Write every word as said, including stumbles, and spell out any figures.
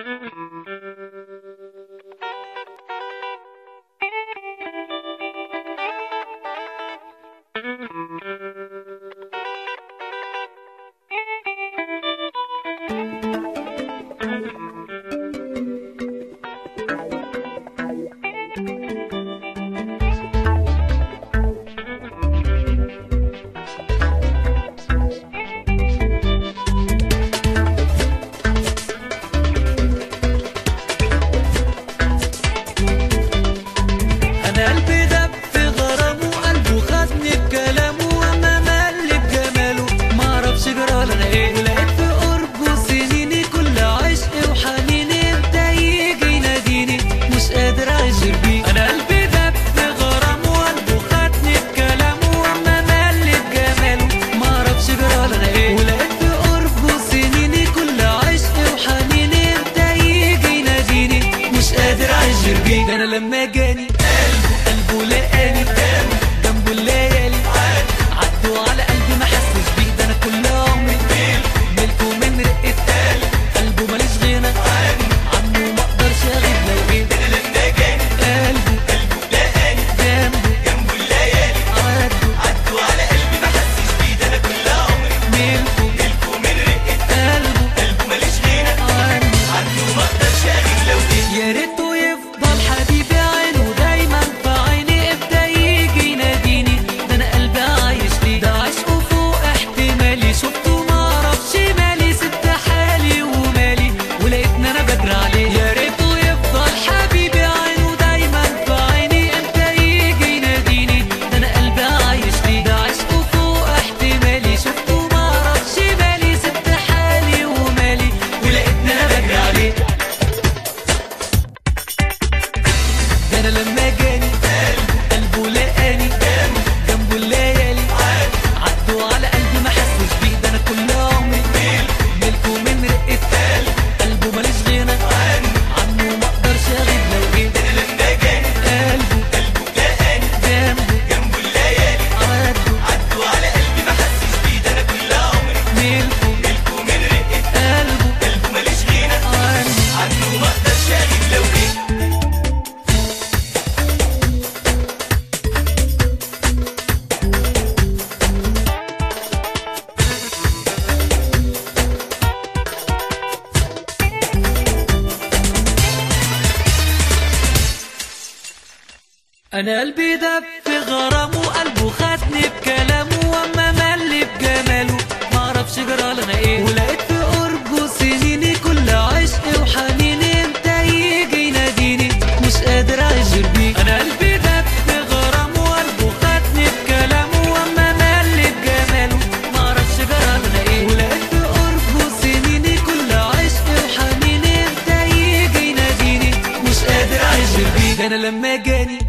انا لما جاني قلبه قلبه لقاني جنبه الليالي عدوا على قلبي ما حسش بيه. ده انا كل عمري ملكه من رقة قلبي، قلبه ماليش غنى عنه ما اقدرش اغيب لو ايه. انا لما جاني قلبه قلبه لقاني جنبه جنبه الليالي عدوا عدوا على قلبي ما حسش بيه. ده انا كل عمري ملكه ملكه من رقة قلبه قلبه ماليش غنى عنه عنه ما اقدرش اغيب لو ايه. يا ريته يفضل حبيبي عينه دايما في عيني، ابدا يجي يناديني. ده انا قلبي عايش ليه، ده عشقه فوق احتمالي. شفته ما اعرفش مالي، سبت حالي ومالي ولقيتني انا بجري عليه. يا ريته يفضل حبيبي عينه دايما في عيني، ابدا يجي يناديني. ده انا قلبي عايش ليه، ده عشقه فوق احتمالي. شفته ما اعرفش مالي، سبت حالي ومالي ولقيتني انا بجري عليه. ده انا لما جاني قلبه لقاني جنبه الليالي عدوا على قلبي ما حسش بيه. ده انا كل عمري ملكه من رقة قلبه ماليش غنى عنه ما اقدرش اغيب لو ايه. انا لما جاني قلبه قلبه لقاني جنبه جنبه الليالي عدوا عدوا على قلبي ما حسش بيه. ده انا كل عمري ملكه ملكه من رقة قلبه قلبه ماليش غنى عنه عنه ما اقدرش اغيب لو ايه. انا قلبي دب في غرامه، قلبه خدني بكلامه واما ملي بجماله. معرفش جرالي انا ايه، ولقيت في قربه سنيني كل عشقي وحنيني. امتى يجي يناديني مش قادر اعيش غير بيه. انا قلبي دب في غرامه، قلبه خدني بكلامه واما ملي بجماله. معرفش جرالي انا ايه، ولقيت في قربه سنيني كل عشقي وحنيني. امتى يجي يناديني مش قادر اعيش غير بيه. ده انا لما جاني